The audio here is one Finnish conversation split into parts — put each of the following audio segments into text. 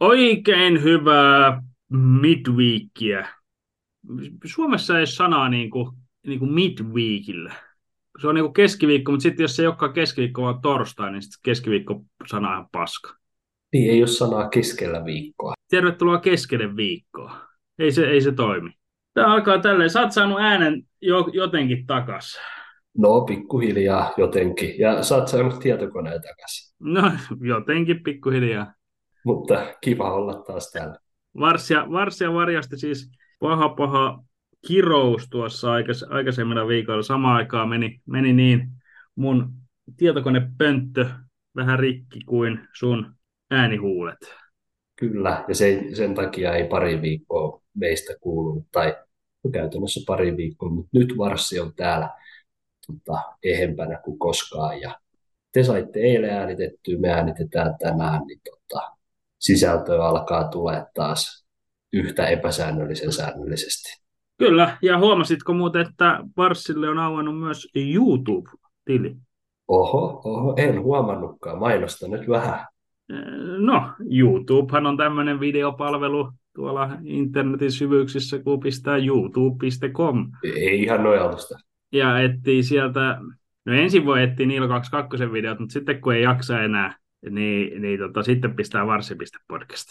Oikein hyvää midweekia. Suomessa ei ole sanaa niin kuin midweekillä. Se on niin kuin keskiviikko, mutta sitten jos se ei olekaan keskiviikko, vaan torstai, niin sitten keskiviikko-sana on ihan paska. Niin, ei ole sanaa keskellä viikkoa. Tervetuloa keskelle viikkoa. Ei se toimi. Tämä alkaa tälleen. Sä oot saanut äänen jotenkin takas. No, pikkuhiljaa jotenkin. Ja sä oot saanut tietokoneen takaisin. No, jotenkin pikkuhiljaa. Mutta kiva olla taas täällä. Varsia varjasti siis paha kirous tuossa aikaisemmilla viikolla. Samaan aikaan meni niin mun tietokonepönttö vähän rikki kuin sun äänihuulet. Kyllä, ja sen takia ei pari viikkoa meistä kuulunut, tai käytännössä pari viikkoa, mutta nyt Varssi on täällä ehempänä kuin koskaan. Ja te saitte eilen äänitettyä, me äänitetään tänään, niin sisältöä alkaa tulee taas yhtä epäsäännöllisen säännöllisesti. Kyllä, ja huomasitko muuten, että Varsille on auennut myös YouTube-tili? Oho, en huomannutkaan. Mainosta nyt vähän. No, YouTubehan on tämmöinen videopalvelu tuolla internetin syvyyksissä, kun pistää youtube.com. Ei ihan nojautusta. Ja etsii sieltä, no ensin voi etsiä Niilo 22 videot, mutta sitten kun ei jaksa enää, niin sitten pistää varsi.podcast.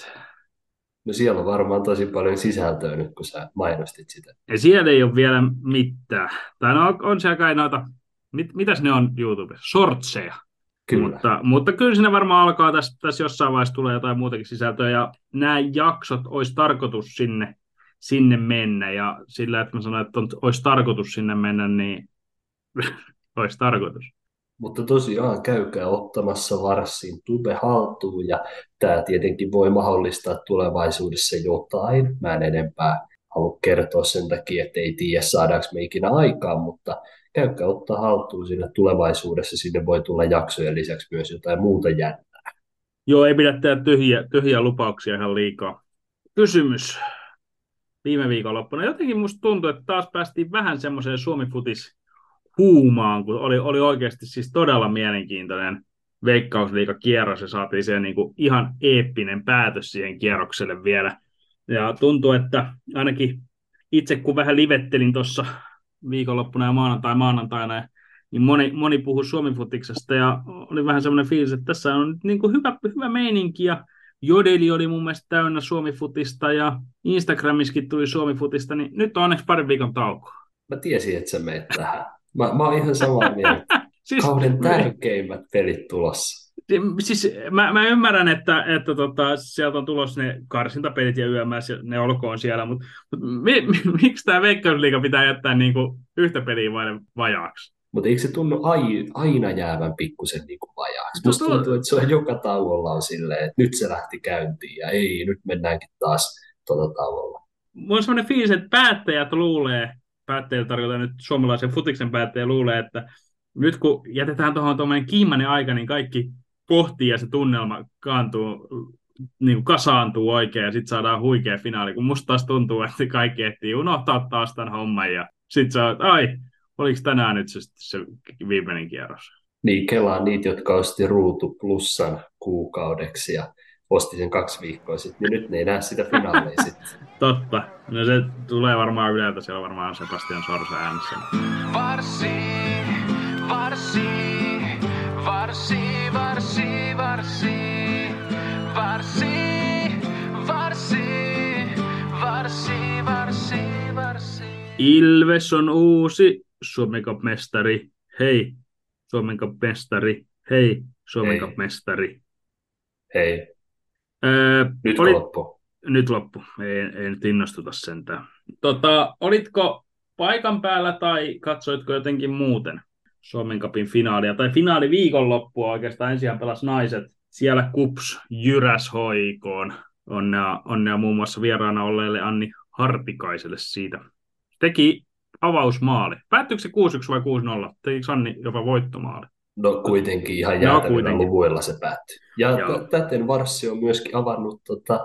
No siellä on varmaan tosi paljon sisältöä nyt, kun sä mainostit sitä. Ja siellä ei ole vielä mitään. Tai no, on siellä kai noita, mitäs ne on YouTubessa? Shortseja. Kyllä, Mutta kyllä sinne varmaan alkaa tässä jossain vaiheessa tulee jotain muutakin sisältöä, ja nämä jaksot olisi tarkoitus sinne mennä, ja sillä, että mä sanoin, että olisi tarkoitus sinne mennä, niin olisi tarkoitus. mutta tosiaan käykää ottamassa Varssin tube haltuun ja tämä tietenkin voi mahdollistaa tulevaisuudessa jotain. Mä en enempää halua kertoa sen takia, että ei tiedä saadaanko me ikinä aikaan, mutta käykää ottaa haltuun siinä tulevaisuudessa. Sinne voi tulla jaksojen lisäksi myös jotain muuta jännää. Joo, ei pidä tehdä tyhjiä lupauksia ihan liikaa. Kysymys viime viikonloppuna. Jotenkin musta tuntuu, että taas päästiin vähän semmoiseen Suomi-futis huumaan, kun oli oikeasti siis todella mielenkiintoinen Veikkausliiga-kierros ja saatiin se niin kuin ihan eeppinen päätös siihen kierrokselle vielä. Ja tuntuu, että ainakin itse kun vähän livettelin tuossa viikonloppuna ja maanantaina, niin moni puhui Suomi-futiksesta ja oli vähän semmoinen fiilis, että tässä on nyt niin kuin hyvä meininki ja Jodeli oli mun mielestä täynnä Suomi-futista ja Instagramiskin tuli Suomi-futista, niin nyt on onneksi parin viikon tauko. Mä tiesin, että sä meet tähän. Mä oon ihan samaa mieltä. Siis, Kauden tärkeimmät pelit tulossa. siis mä ymmärrän, että sieltä on tulossa ne karsintapelit ja YMS, ja ne olkoon siellä, mutta miksi tämä Veikkausliiga pitää jättää niinku yhtä peliä vain vajaaksi? Mutta eikö se tunnu aina jäävän pikkusen niin kuin vajaaksi? Tu- Musta tuntuu, tu- että se on joka tauolla on silleen, että nyt se lähti käyntiin ja ei, nyt mennäänkin taas tauolla. Mulla on sellainen fiilis, että päättäjät tarkoitan nyt suomalaisen futiksen päättäjä luulee, että nyt kun jätetään tuohon tuommoinen kiimainen aika, niin kaikki pohtii ja se tunnelma niin kuin kasaantuu oikein ja sitten saadaan huikea finaali, kun musta taas tuntuu, että kaikki ehtii unohtaa taas tämän homman ja sitten sä oot, ai, oliko tänään nyt se viimeinen kierros? Niin, kelaa niitä, jotka osti Ruutu Plussan kuukaudeksi ja osti sen 2 viikkoa sitten, niin nyt ne ei näe sitä finaalia sitten. Totta. No se tulee varmaan yleltä, siellä varmaan Sebastian Sorsa äänessä. Varsi, varsi, varsi, varsi, varsi, varsi, varsi, varsi, varsi, varsi. Ilves on uusi Suomen Cup-mestari. Hei, Suomen Cup-mestari. Hei, Suomen Hei, Cup-mestari. hei, Öö, nyt oli, loppu. nyt loppu. Ei nyt innostuta sentään. Olitko paikan päällä tai katsoitko jotenkin muuten Suomen Cupin finaalia? Tai finaali viikonloppua oikeastaan ensin pelasi naiset. Siellä KuPS jyräs HIK:n. Onnea muun muassa vieraana olleelle Anni Hartikaiselle siitä. Teki avausmaali. Päättyykö se 6-1 vai 6-0? Tekikö Anni jopa voittomaali? No kuitenkin ihan No jäätävillä kuitenkin. luvuilla se päättyi. Ja Joo. täten Varssi on myöskin avannut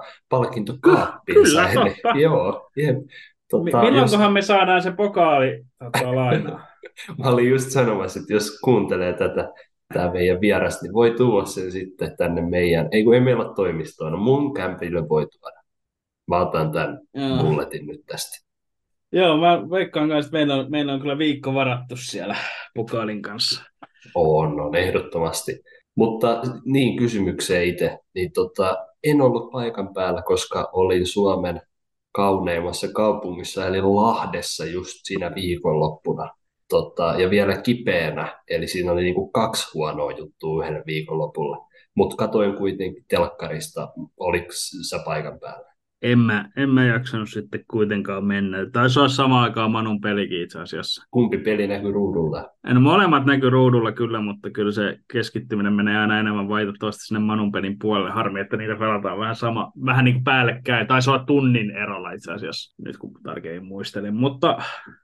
Kyllä, palkintokaappinsa. Eli, totta. joo, jep. Milloinkohan me saadaan se pokaali lainaa? Mä olin just sanomassa, että jos kuuntelee tätä tämä meidän vieras, niin voi tuoda sen sitten tänne meidän, ei kun ei meillä ole toimistoa, no mun kämpille voi tuoda. Mä otan tämän Joo. mulletin nyt tästä. Joo, mä veikkaan kanssa, että meillä on kyllä viikko varattu siellä Pokaalin kanssa. On ehdottomasti. Mutta niin kysymykseen itse, niin en ollut paikan päällä, koska olin Suomen kauneimmassa kaupungissa, eli Lahdessa just siinä viikonloppuna. Ja vielä kipeänä, eli siinä oli niinku 2 huonoa juttua yhdellä viikonlopulla. Mutta katoin kuitenkin telkkarista, oliko sä paikan päällä? En mä jaksanut sitten kuitenkaan mennä. Taisi olla samaan aikaan Manun pelikin itse asiassa. Kumpi peli näkyy ruudulla? No, molemmat näkyy ruudulla kyllä, mutta kyllä se keskittyminen menee aina enemmän valitettavasti sinne Manun pelin puolelle. Harmi, että niitä pelataan vähän niin kuin päällekkäin. Taisi olla tunnin erolla itse asiassa, nyt kun tarkemmin muistelin. Mutta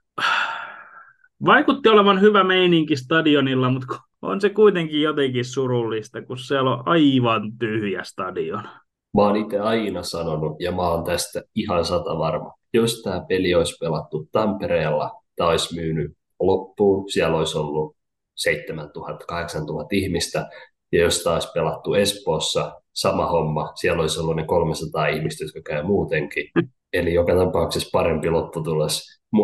vaikutti olevan hyvä meininki stadionilla, mutta on se kuitenkin jotenkin surullista, kun siellä on aivan tyhjä stadion. Mä oon itse aina sanonut, ja mä oon tästä ihan 100 varma. Jos tämä peli olisi pelattu Tampereella, tämä olisi myynyt loppuun. Siellä olisi ollut 7 000-8 000 ihmistä. Ja jos tämä olisi pelattu Espoossa, sama homma. Siellä olisi ollut ne 300 ihmistä, jotka käy muutenkin. Eli joka tapauksessa parempi lopputulos.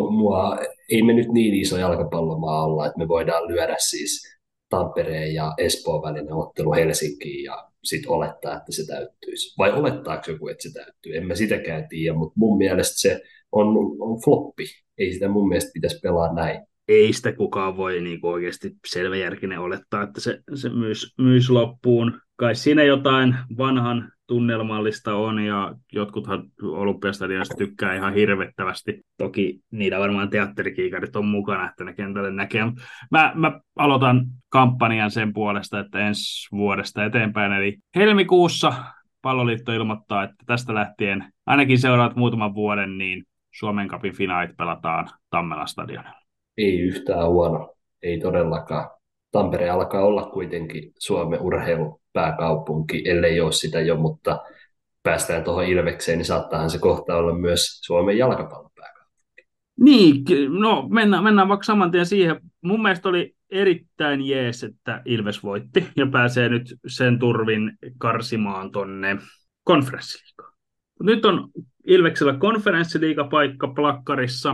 Ei me nyt niin iso jalkapallomaa olla, että me voidaan lyödä siis Tampereen ja Espoon välinen ottelu Helsinkiin ja sitten olettaa, että se täyttyisi. Vai olettaako joku, että se täyttyy? En mä sitäkään tiedä, mutta mun mielestä se on floppi. Ei sitä mun mielestä pitäisi pelaa näin. Ei sitä kukaan voi niin oikeasti selväjärkinen olettaa, että se myys loppuun. Kai siinä jotain vanhan tunnelmallista on, ja jotkuthan Olympiastadionista tykkää ihan hirvettävästi. Toki niitä varmaan teatterikiikarit on mukana, että ne kentälle näkee. Mä aloitan kampanjan sen puolesta, että ensi vuodesta eteenpäin, eli helmikuussa Palloliitto ilmoittaa, että tästä lähtien ainakin seuraavat muutaman vuoden, niin Suomen Cupin finaalit pelataan Tammelan stadionilla. Ei yhtään huono, ei todellakaan. Tampere alkaa olla kuitenkin Suomen urheilupääkaupunki, ellei ole sitä jo, mutta päästään tuohon Ilvekseen, niin saattaahan se kohta olla myös Suomen jalkapallopääkaupunki. Niin, no mennään vaikka saman tien siihen. Mun mielestä oli erittäin jees, että Ilves voitti ja pääsee nyt sen turvin karsimaan tonne konferenssiliigaan. Nyt on Ilveksellä konferenssiliigapaikka plakkarissa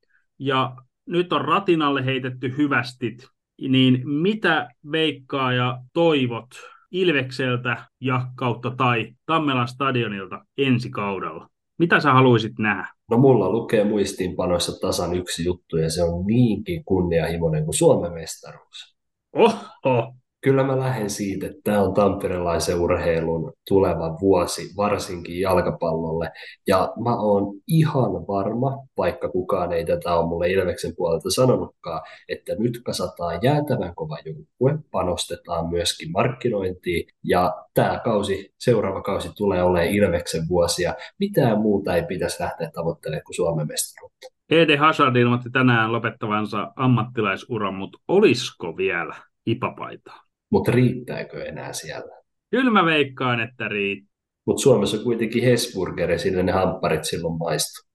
ja nyt on Ratinalle heitetty hyvästit, niin mitä veikkaa ja toivot Ilvekseltä ja kautta tai Tammelan stadionilta ensi kaudella? Mitä sä haluaisit nähdä? No mulla lukee muistiinpanoissa tasan yksi juttu ja se on niinkin kunnianhimoinen kuin Suomen mestaruus. Oho! Kyllä mä lähden siitä, että tämä on tamperelaisen urheilun tuleva vuosi, varsinkin jalkapallolle. Ja mä oon ihan varma, vaikka kukaan ei tätä ole mulle Ilveksen puolelta sanonutkaan, että nyt kasataan jäätävän kova joukkue, panostetaan myöskin markkinointiin. Ja tämä kausi, seuraava kausi tulee olemaan Ilveksen vuosia. Mitään muuta ei pitäisi lähteä tavoittelemaan kuin Suomen mestaruutta. Eden Hazard ilmoitti tänään lopettavansa ammattilaisuran, mutta olisiko vielä hipapaitaa? Mutta riittääkö enää siellä? Kyllä mä veikkaan, että riittää. Mutta Suomessa on kuitenkin Hesburgeri, sillä ne hampparit silloin maistuu.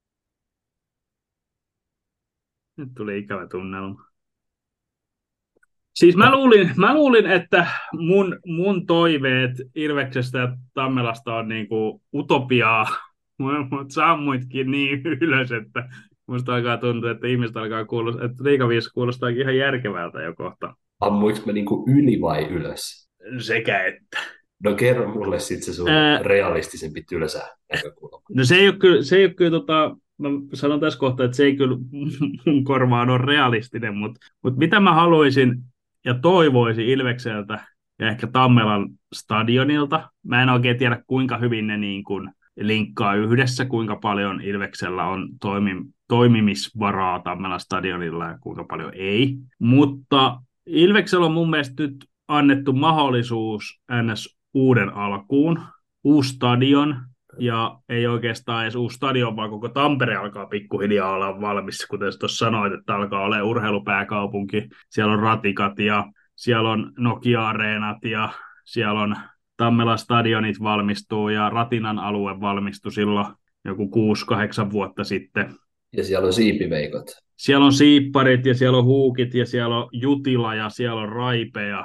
Nyt tuli ikävä tunnelma. Siis mä luulin että mun toiveet Ilveksestä ja Tammelasta on niinku utopiaa, mutta sammuitkin niin ylös, että musta alkaa tuntua, että ihmiset alkaa kuulostaa, että liigaviisi kuulostaakin ihan järkevältä jo kohta. Ammuinko mä niinku yli vai ylös? Sekä että. No kerro mulle sitten se sun realistisempi tylsä näkökulma. No se ei ole kyllä mä sanon tässä kohtaa, että se ei kyllä mun korvaan ole realistinen, mutta mitä mä haluaisin ja toivoisin Ilvekseltä ja ehkä Tammelan stadionilta. Mä en oikein tiedä, kuinka hyvin ne niin kuin linkkaa yhdessä, kuinka paljon Ilveksellä on toimimisvaraa Tammelan stadionilla ja kuinka paljon ei. Mutta Ilveksellä on mun mielestä nyt annettu mahdollisuus NS uuden alkuun, uusi stadion, ja ei oikeastaan edes uusi stadion, vaan koko Tampere alkaa pikkuhiljaa olla valmis, kuten tuossa sanoit, että alkaa olla urheilupääkaupunki. Siellä on ratikat ja siellä on Nokia-areenat ja siellä on Tammelan stadionit valmistuu ja Ratinan alue valmistui silloin joku 6-8 vuotta sitten. Ja siellä on siipiveikot. Siellä on siipparit ja siellä on huukit ja siellä on Jutila ja siellä on Raipe ja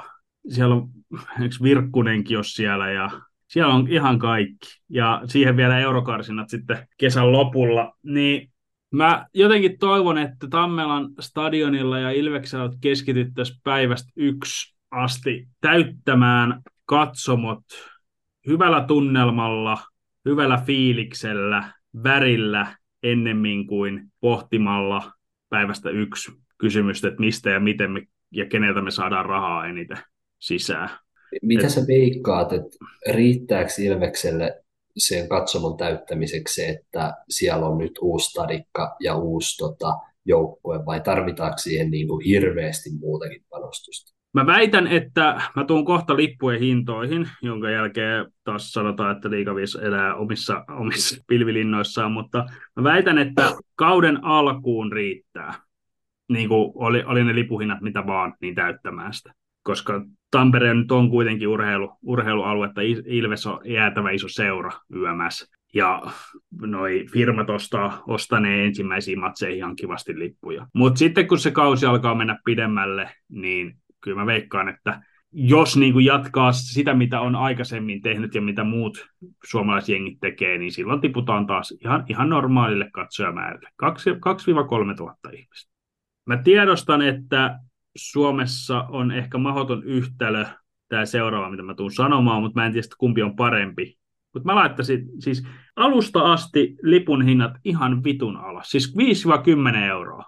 siellä on Virkkunenkin jos siellä ja siellä on ihan kaikki. Ja siihen vielä eurokarsinat sitten kesän lopulla. Niin mä jotenkin toivon, että Tammelan stadionilla ja Ilveksellä keskityttäisiin päivästä 1 asti täyttämään katsomot hyvällä tunnelmalla, hyvällä fiiliksellä, värillä ennemmin kuin pohtimalla päivästä 1 kysymystä, että mistä ja miten me ja keneltä me saadaan rahaa eniten sisään. Mitä sä veikkaat, että riittääkö Ilvekselle sen katsomon täyttämiseksi se, että siellä on nyt uusi stadikka ja uusi joukkue, vai tarvitaanko siihen niin kuin hirveästi muutakin panostusta? Mä väitän, että mä tuun kohta lippujen hintoihin, jonka jälkeen taas sanotaan, että Liigaviis elää omissa pilvilinnoissaan, mutta mä väitän, että kauden alkuun riittää, niin kuin oli ne lipuhinnat mitä vaan, niin täyttämään sitä. Koska Tampere nyt on kuitenkin urheilualuetta, Ilves on jäätävä iso seura YMS, ja noi firmat ostanee ensimmäisiin matseihin ihan kivasti lippuja. Mutta sitten kun se kausi alkaa mennä pidemmälle, niin kyllä mä veikkaan, että jos niin kuin jatkaa sitä, mitä on aikaisemmin tehnyt ja mitä muut suomalaisjengit tekee, niin silloin tiputaan taas ihan normaalille katsojamäärille, 2-3 tuhatta ihmistä. Mä tiedostan, että Suomessa on ehkä mahdoton yhtälö, tämä seuraava, mitä mä tuun sanomaan, mutta mä en tiedä, kumpi on parempi. Mutta mä laittaisin siis alusta asti lipun hinnat ihan vitun alas, siis 5-10 euroa.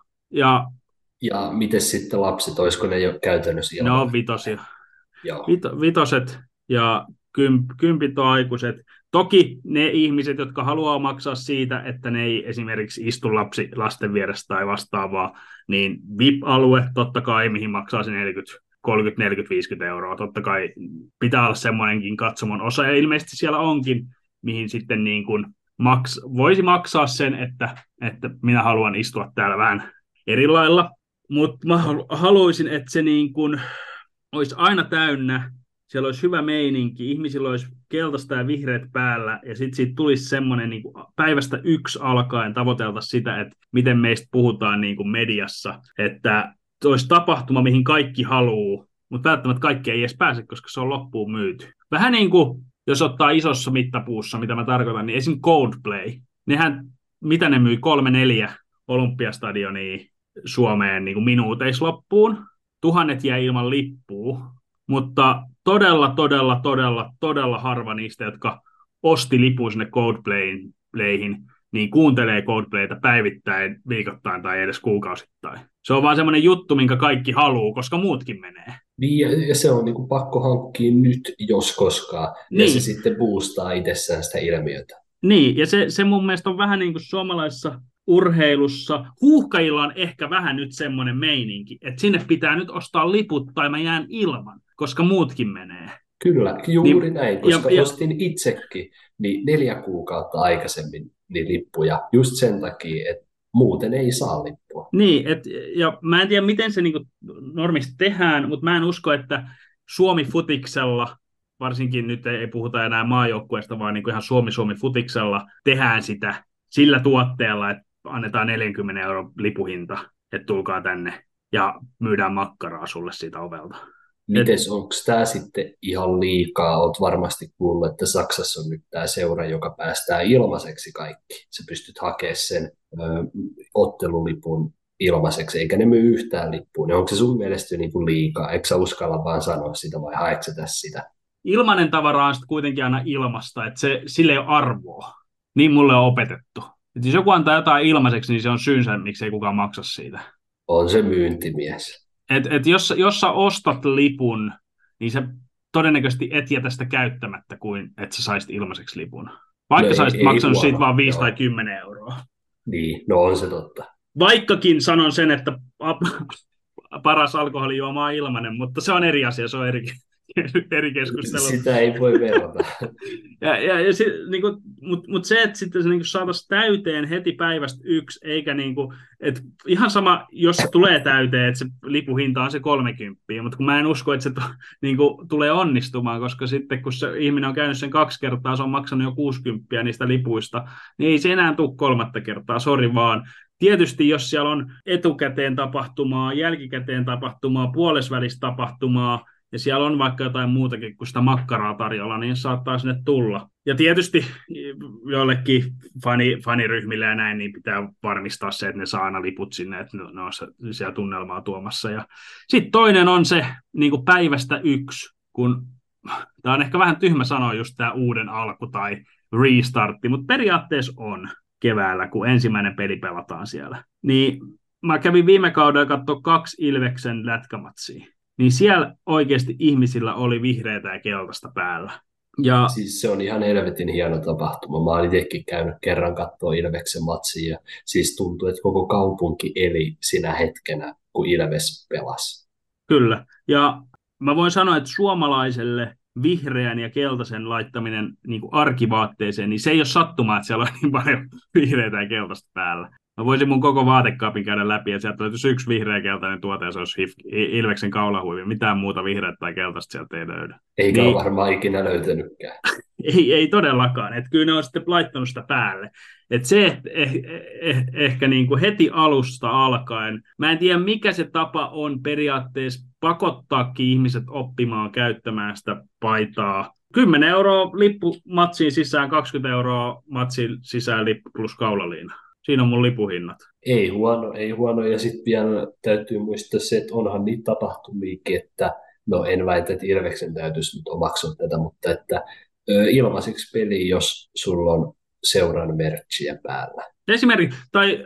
Ja miten sitten lapset, olisiko ne jo käytännössä ilman? Ne on vitosia. Joo. Vitoset ja kympit on aikuiset. Toki ne ihmiset, jotka haluaa maksaa siitä, että ne ei esimerkiksi istu lasten vieressä tai vastaavaa, niin VIP-alue totta kai, mihin maksaa se 30, 40, 50 euroa. Totta kai pitää olla semmoinenkin katsomon osa, ja ilmeisesti siellä onkin, mihin sitten niin kuin voisi maksaa sen, että minä haluan istua täällä vähän eri lailla. Mutta mä haluaisin, että se niin kuin olisi aina täynnä, siellä olisi hyvä meininki, ihmisillä olisi keltaista ja vihreät päällä, ja sitten siitä tulisi semmoinen niin kuin päivästä 1 alkaen tavoitelta sitä, että miten meistä puhutaan niin kuin mediassa, että olisi tapahtuma, mihin kaikki haluaa, mutta välttämättä kaikki ei edes pääse, koska se on loppuun myyty. Vähän niin kuin, jos ottaa isossa mittapuussa, mitä mä tarkoitan, niin esim. Coldplay, nehän, mitä ne myy, 3-4 Olympiastadionia Suomeen niin kuin minuuteissa loppuun, 1000 jäi ilman lippua, mutta todella harva niistä, jotka osti lipun sinne Coldplayhin, niin kuuntelee Coldplayta päivittäin, viikoittain tai edes kuukausittain. Se on vaan semmoinen juttu, minkä kaikki haluaa, koska muutkin menee. Niin, ja se on niin kuin pakko hankkia nyt, jos koskaan, ja se sitten boostaa itsessään sitä ilmiötä. Niin, ja se mun mielestä on vähän niin kuin suomalaisessa urheilussa. Huuhkajilla on ehkä vähän nyt semmoinen meininki, että sinne pitää nyt ostaa liput tai mä jään ilman, koska muutkin menee. Kyllä, juuri näin, koska ostin itsekin niin 4 kuukautta aikaisemmin niin lippuja just sen takia, että muuten ei saa lippua. Niin, ja mä en tiedä miten se niinku normisti tehdään, mutta mä en usko, että Suomi-futiksella, varsinkin nyt ei puhuta enää maajoukkueesta, vaan niinku ihan Suomi-futiksella tehdään sitä sillä tuotteella, että annetaan 40 € lipuhinta, että tulkaa tänne ja myydään makkaraa sulle siitä ovelta. Mites, onko tämä sitten ihan liikaa? Olet varmasti kuullut, että Saksassa on nyt tämä seura, joka päästää ilmaiseksi kaikki. Sä pystyt hakemaan sen ottelulipun ilmaiseksi, eikä ne myy yhtään lippua. Onko se sun mielestä niin kuin liikaa? Eikö sä uskalla vaan sanoa sitä vai haetko sä tässä sitä? Ilmainen tavara on sitten kuitenkin aina ilmasta, että sille ei ole arvoa. Niin mulle on opetettu. Et jos joku antaa jotain ilmaiseksi, niin se on syynsä, miksi ei kukaan maksa siitä. On se myyntimies. Jos sä ostat lipun, niin sä todennäköisesti et jätä sitä käyttämättä kuin että sä saisit ilmaiseksi lipun. Vaikka sä olisit maksanut siitä vaan 5 tai 10 €. Niin, no on se totta. Vaikkakin sanon sen, että paras alkoholijuoma on ilmainen, mutta se on eri asia, se on eri keskustelu. Sitä ei voi verrata. Mutta se, että sitten se niinku saataisiin täyteen heti päivästä 1, eikä niinku, että ihan sama, jos se tulee täyteen, että se lipuhinta on se 30, mutta kun mä en usko, että se niinku tulee onnistumaan, koska sitten kun se ihminen on käynyt sen 2 kertaa, se on maksanut jo 60 niistä lipuista, niin ei se enää tule 3. kertaa, sori vaan. Tietysti jos siellä on etukäteen tapahtumaa, jälkikäteen tapahtumaa, puolesvälistä tapahtumaa, ja siellä on vaikka jotain muutakin kuin sitä makkaraa tarjolla, niin saattaa sinne tulla. Ja tietysti joillekin faniryhmille ja näin, niin pitää varmistaa se, että ne saa aina liput sinne, että ne on siellä tunnelmaa tuomassa. Ja sitten toinen on se niin kuin päivästä 1, kun tämä on ehkä vähän tyhmä sanoa just tämä uuden alku tai restartti, mutta periaatteessa on keväällä, kun ensimmäinen peli pelataan siellä. Niin mä kävin viime kaudella katsoa 2 Ilveksen lätkämatsia, niin siellä oikeasti ihmisillä oli vihreätä ja keltaista päällä. Ja siis se on ihan helvetin hieno tapahtuma. Mä oon itsekin käynyt kerran katsoa Ilveksen matsia, ja siis tuntuu, että koko kaupunki eli sinä hetkenä, kun Ilves pelasi. Kyllä, ja mä voin sanoa, että suomalaiselle vihreän ja keltaisen laittaminen niin kuin arkivaatteeseen, niin se ei ole sattumaa, että siellä on niin paljon vihreätä ja keltaista päällä. Mä voisin mun koko vaatekaapin käydä läpi, että sieltä löytyisi 1 vihreä ja keltainen tuote, ja se olisi Ilveksen kaulahuivi. Mitään muuta vihreätä tai keltaista sieltä ei löydä. Eikä niin, ole varmaan ikinä löytänytkään. Ei todellakaan. Että kyllä ne on sitten laittanut sitä päälle. Että se, että ehkä niin kuin heti alusta alkaen, mä en tiedä mikä se tapa on periaatteessa pakottaakin ihmiset oppimaan käyttämään sitä paitaa. 10 € lippu matsiin sisään, 20 € matsiin sisään lippu plus kaulaliina. Siinä on mun lipuhinnat. Ei huono. Ja sitten vielä täytyy muistaa se, että onhan niitä tapahtumiakin, että no en väitä, että Ilveksen täytyisi nyt omaksua tätä, mutta että ilmaiseksi peli, jos sulla on seuran merchia päällä. Esimerkiksi, tai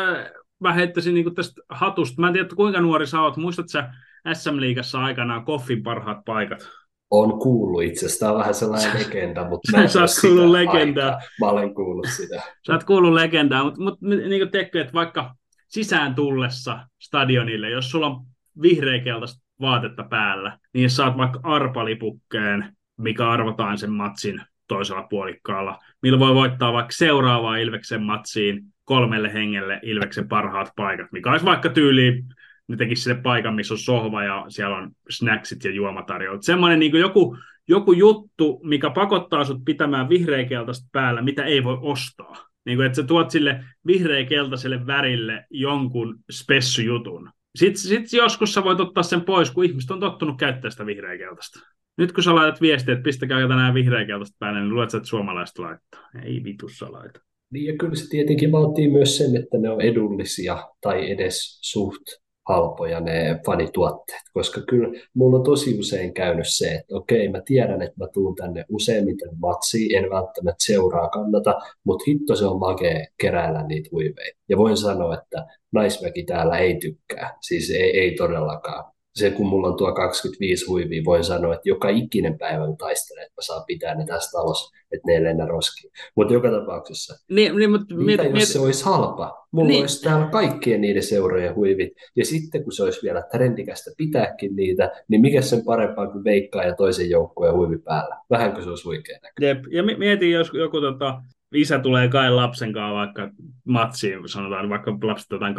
mä heittäisin niin tästä hatusta, mä en tiedä, kuinka nuori sä oot, muistatko sä SM-liigassa aikanaan Koffin parhaat paikat? On kuullut itse asiassa, tämä on vähän sellainen legenda, mutta mä en sä oot kuullut legendaa. Mä olen kuullut sitä. Sä oot kuullut legendaa, mutta niin kuin teekö, että vaikka sisään tullessa stadionille, jos sulla on vihreäkeltaista vaatetta päällä, niin jos saat vaikka arpalipukkeen, mikä arvotaan sen matsin toisella puolikkaalla, millä voi voittaa vaikka seuraavaan Ilveksen matsiin 3 hengelle Ilveksen parhaat paikat, mikä olisi vaikka tyyliin, ne tekisi sille paikan, missä on sohva ja siellä on snacksit ja juomatarjoilut. Semmoinen niin kuin joku juttu, mikä pakottaa sut pitämään vihreäkeltaista päällä, mitä ei voi ostaa. Niin kuin, että sä tuot sille vihreäkeltaiselle värille jonkun spessujutun. Sitten joskus sä voit ottaa sen pois, kun ihmiset on tottunut käyttämään sitä vihreäkeltaista. Nyt kun sä laitat viestiä, että pistäkää tänään vihreäkeltaista päälle, niin luulet sä, että suomalaiset laittaa. Ei vitussa laita. Niin ja kyllä se tietenkin vaatii myös sen, että ne on edullisia tai edes suht halpoja ne fanituotteet, koska kyllä mulla on tosi usein käynyt se, että okei, mä tiedän, että mä tuun tänne useimmiten matsiin, en välttämättä seuraa kannata, mutta hitto se on makea keräillä niitä huiveja. Ja voin sanoa, että naisväki täällä ei tykkää, siis ei todellakaan. Se, kun mulla on tuo 25 huivia, voin sanoa, että joka ikinen päivä taistelen, että mä saan pitää ne tässä talossa, että ne ei lennä roskiin. Mutta joka tapauksessa, mitä jos se olisi halpa? Mulla olisi täällä kaikkien niiden seurojen huivit, ja sitten kun se olisi vielä trendikästä pitääkin niitä, niin mikä sen parempaa kuin Veikkaa ja toisen joukkueen huivi päällä? Vähänkö se olisi huikea näköinen? Jep, ja mietin, jos joku isä tulee kai lapsen kanssa vaikka matsiin, sanotaan vaikka lapset jotain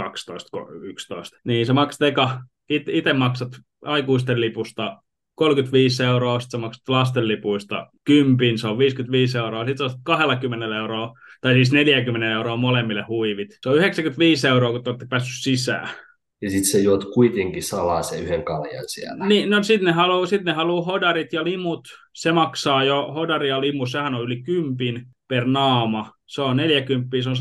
12-11, niin se maksat itse maksat aikuisten lipusta 35 €, sitten sä maksat lasten lipuista 10, se on 55 €, sitten sä ostat 20 €, tai siis 40 € molemmille huivit. Se on 95 €, kun te olette päässyt sisään. Ja sitten sä juot kuitenkin salaa sen yhden kaljan siellä. Niin, no sitten ne haluaa hodarit ja limut, se maksaa jo, hodari ja limu, sehän on yli 10 per naama. Se on 40, se on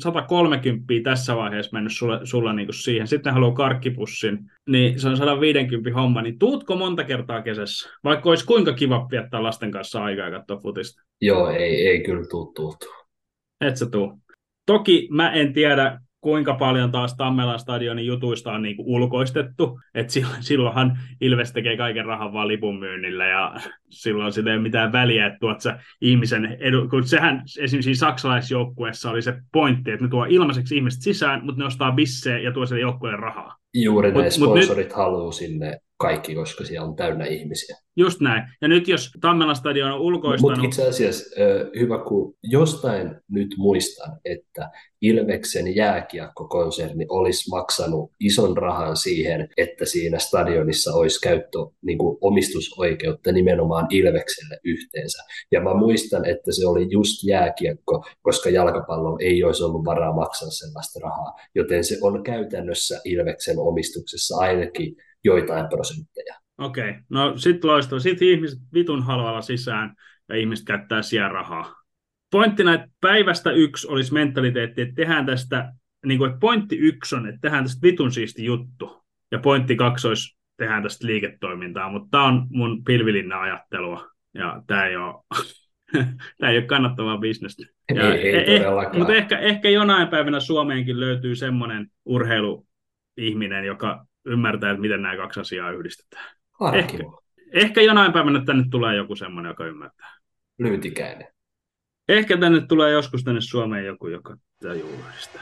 130 tässä vaiheessa mennyt sulla niin kuin siihen. Sitten ne haluaa karkkipussin, niin se on 150 homma. Niin tuutko monta kertaa kesässä? Vaikka olisi kuinka kiva viettää lasten kanssa aikaa ja katsoa futista. Joo, ei kyllä tuu. Et sä tuu. Toki mä en tiedä, kuinka paljon taas Tammelan stadionin jutuista on niin kuin ulkoistettu. Että silloinhan Ilves tekee kaiken rahan vaan lipun myynnillä ja silloin sillä ei ole mitään väliä, että tuot sä ihmisen edu. Kun sehän esimerkiksi saksalaisjoukkueessa oli se pointti, että ne tuo ilmaiseksi ihmiset sisään, mutta ne ostaa bissejä ja tuo sille joukkueen rahaa. Juuri näin sponsorit haluaa sinne kaikki, koska siellä on täynnä ihmisiä. Just näin. Ja nyt jos Tammelan stadion on ulkoistanut... Mutta itse asiassa hyvä, kun jostain nyt muistan, että Ilveksen jääkiekkokonserni olisi maksanut ison rahan siihen, että siinä stadionissa olisi niin kuin omistusoikeutta nimenomaan Ilvekselle yhteensä. Ja mä muistan, että se oli just jääkiekko, koska jalkapallo ei olisi ollut varaa maksaa sellaista rahaa. Joten se on käytännössä Ilveksen omistuksessa ainakin joitain prosentteja. Okei, no sit loistava. Sitten ihmiset vitun halvalla sisään ja ihmiset käyttää siellä rahaa. Pointtina, että päivästä 1 olisi mentaliteetti, että tehdään tästä, niin kuin, että pointti 1 on, että tehdään tästä vitun siisti juttu. Ja pointti 2 olisi, tehdään tästä liiketoimintaa, mutta tämä on mun pilvilinnan ajattelua. Ja tämä ei ole, tämä ei ole kannattavaa bisnestä. Ei todellakaan. Mutta ehkä jonain päivänä Suomeenkin löytyy semmoinen urheiluihminen, joka ymmärtää, että miten nämä kaksi asiaa yhdistetään. Ehkä jonain päivänä tänne tulee joku semmoinen, joka ymmärtää. Lyytikäinen. Ehkä tänne tulee joskus tänne Suomeen joku, joka tajuu yhdistää.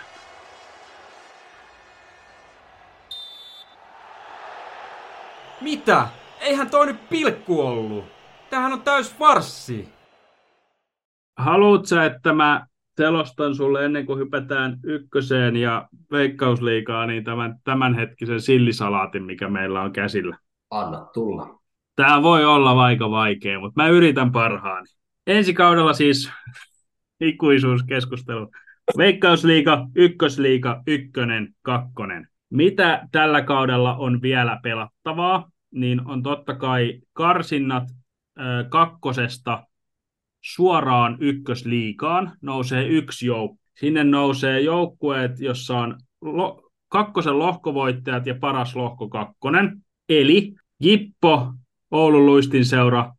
Mitä? Eihän toi nyt pilkku ollut. Tämähän on täys farssi. Haluatko sä, että mä selostan sulle ennen kuin hypätään ykköseen ja Veikkausliigaan, niin tämänhetkisen sillisalaatin, mikä meillä on käsillä? Anna tulla. Tää voi olla aika vaikea, mutta mä yritän parhaani. Ensi kaudella siis ikuisuuskeskustelu. Veikkausliiga, ykkösliiga, ykkönen, kakkonen. Mitä tällä kaudella on vielä pelattavaa, niin on totta kai karsinnat kakkosesta suoraan ykkösliigaan nousee yksi joukko. Sinne nousee joukkueet, jossa on kakkosen lohkovoittajat ja paras lohko kakkonen. Eli Jippo, Oulun Luistinseura,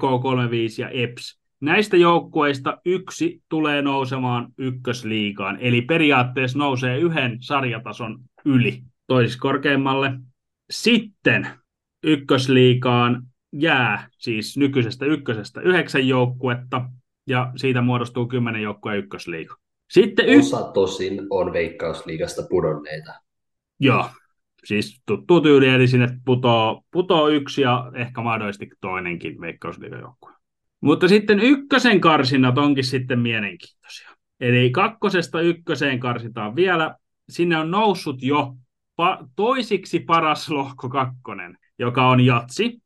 PK35 ja EPS. Näistä joukkueista yksi tulee nousemaan ykkösliigaan. Eli periaatteessa nousee yhden sarjatason yli toisiksi korkeimmalle. Sitten ykkösliigaan jää siis nykyisestä ykkösestä 9 joukkuetta, ja siitä muodostuu 10 joukkueen ykkösliiga. Sitten Osa tosin on Veikkausliigasta pudonneita. Joo, siis tuttu tyyli, eli sinne putoo yksi ja ehkä mahdollisesti toinenkin Veikkausliigan joukkue. Mutta sitten ykkösen karsinnat onkin sitten mielenkiintoisia. Eli kakkosesta ykköseen karsitaan vielä. Sinne on noussut jo toisiksi paras lohko kakkonen, joka on Jatsi.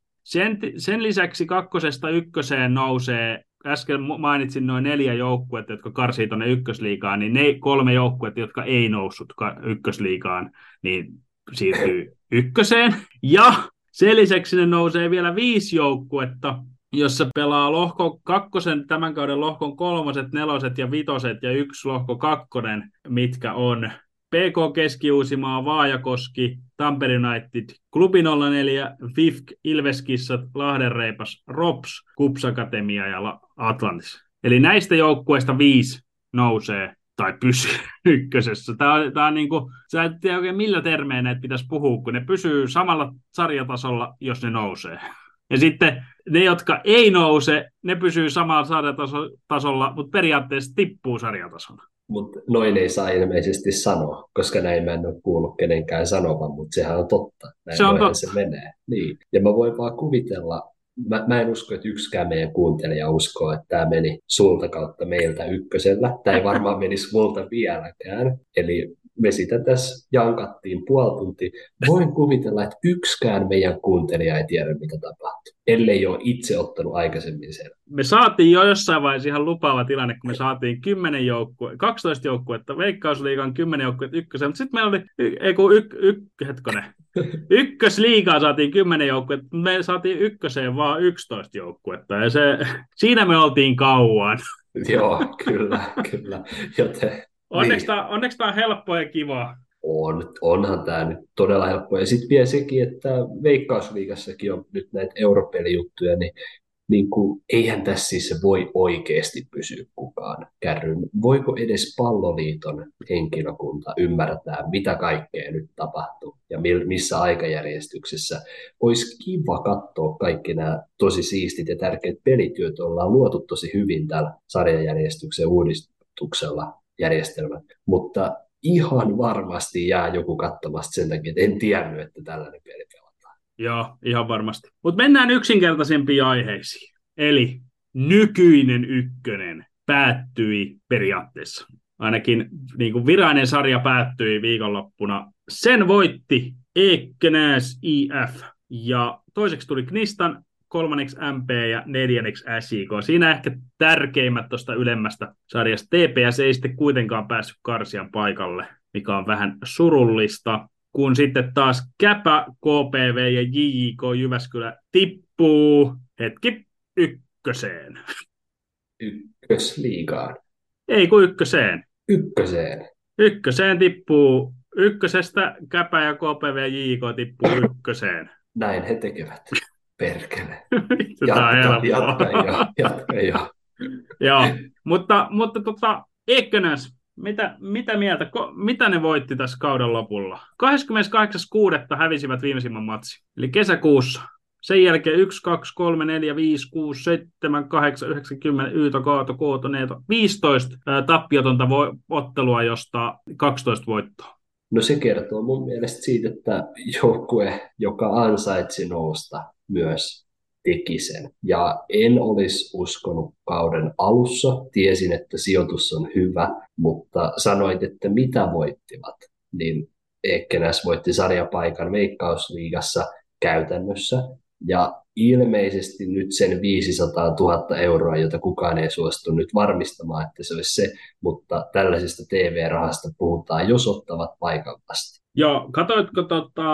Sen lisäksi kakkosesta ykköseen nousee, äsken mainitsin noin 4 joukkuetta, jotka karsii tuonne ykkösliigaan, niin ne 3 joukkuetta, jotka ei noussut ykkösliigaan, niin siirtyy ykköseen. Ja sen lisäksi ne nousee vielä 5 joukkuetta, jossa pelaa lohko kakkosen, tämän kauden lohkon 3., 4. ja 5. ja 1 lohko 2, mitkä on PK Keski-Uusimaa, Vaajakoski, Tampere United, Klubi 04, FIFK, Ilveskissat, Lahdenreipas, ROPS, KuPS Akatemia ja Atlantis. Eli näistä joukkueista 5 nousee tai pysyy ykkösessä. Tämä on niin kuin, sä et tiedä oikein millä termein näitä pitäisi puhua, kun ne pysyy samalla sarjatasolla, jos ne nousee. Ja sitten ne, jotka ei nouse, ne pysyy samalla sarjatasolla, mutta periaatteessa tippuu sarjatasolla. Mutta noin ei saa ilmeisesti sanoa, koska näin mä en ole kuullut kenenkään sanovan, mutta sehän on totta. Näin se on totta. Se menee. Niin. Ja mä voin vaan kuvitella, mä en usko, että yksikään meidän kuuntelija uskoo, että tämä meni sulta kautta meiltä ykkösellä. Tämä ei varmaan menisi multa vieläkään. Eli me sitä tässä jankattiin puoli tuntia. Voin kuvitella, että yksikään meidän kuuntelija ei tiedä, mitä tapahtuu, ellei ole itse ottanut aikaisemmin sen. Me saatiin jo jossain vaiheessa ihan lupaava tilanne, kun me saatiin 12 joukkuetta, Veikkausliigan 10 joukkuetta ykköseen, mutta sitten meillä oli ykkösliigaa saatiin 10 joukkuetta, mutta me saatiin ykköseen vaan 11 joukkuetta, ja siinä me oltiin kauan. Joo, kyllä. Joten onneksi tämä on helppoa ja kivaa. Onhan tämä nyt todella helppoa. Ja sitten vielä sekin, että Veikkausliigassakin on nyt näitä europelijuttuja, niin kuin, eihän tässä siis voi oikeasti pysyä kukaan kärryn. Voiko edes Palloliiton henkilökunta ymmärtää, mitä kaikkea nyt tapahtuu ja missä aikajärjestyksessä? Olisi kiva katsoa kaikki nämä tosi siistit ja tärkeät pelit, joita ollaan luotu tosi hyvin tällä sarjajärjestyksen uudistuksella järjestelmät, mutta ihan varmasti jää joku katsomasta sen takia, että en tiennyt, että tällainen peli pelataan. Joo, ihan varmasti. Mutta mennään yksinkertaisempiin aiheisiin. Eli nykyinen ykkönen päättyi periaatteessa. Ainakin niin kuin virallinen sarja päättyi viikonloppuna. Sen voitti Ekenäs IF. Ja toiseksi tuli Knistan, 3. MP ja 4. SIK. Siinä ehkä tärkeimmät tuosta ylemmästä sarjasta. TPS ei sitten kuitenkaan päässyt karsian paikalle, mikä on vähän surullista. kun sitten taas Käpä, KPV ja JJK Jyväskylä tippuu, hetki, ykköseen. Ykkösliigaan. Ei kun ykköseen. Ykköseen. Ykköseen tippuu. Ykkösestä Käpä ja KPV ja JJK tippuu ykköseen. Näin he tekevät. Perkele. Tämä on Jatka jo. Joo, mutta Eikönäs, mitä mieltä, mitä ne voitti tässä kauden lopulla? 28.6. hävisivät viimeisimmän matsin, eli kesäkuussa. Sen jälkeen 1, 2, 3, 4, 5, 6, 7, 8, 9, 10, Yyto, Kaato, Kooto, Neeto, 15 tappiotonta ottelua, josta 12 voittoa. No se kertoo mun mielestä siitä, että joukkue, joka ansaitsi nousta, myös teki sen. Ja en olisi uskonut kauden alussa. Tiesin, että sijoitus on hyvä, mutta sanoit, että mitä voittivat. Niin Ekenäs voitti sarjapaikan Veikkausliigassa käytännössä. Ja ilmeisesti nyt sen 500 000 euroa, jota kukaan ei suostu nyt varmistamaan, että se olisi se, mutta tällaisesta TV-rahasta puhutaan, jos ottavat paikan vasta. Joo, katoitko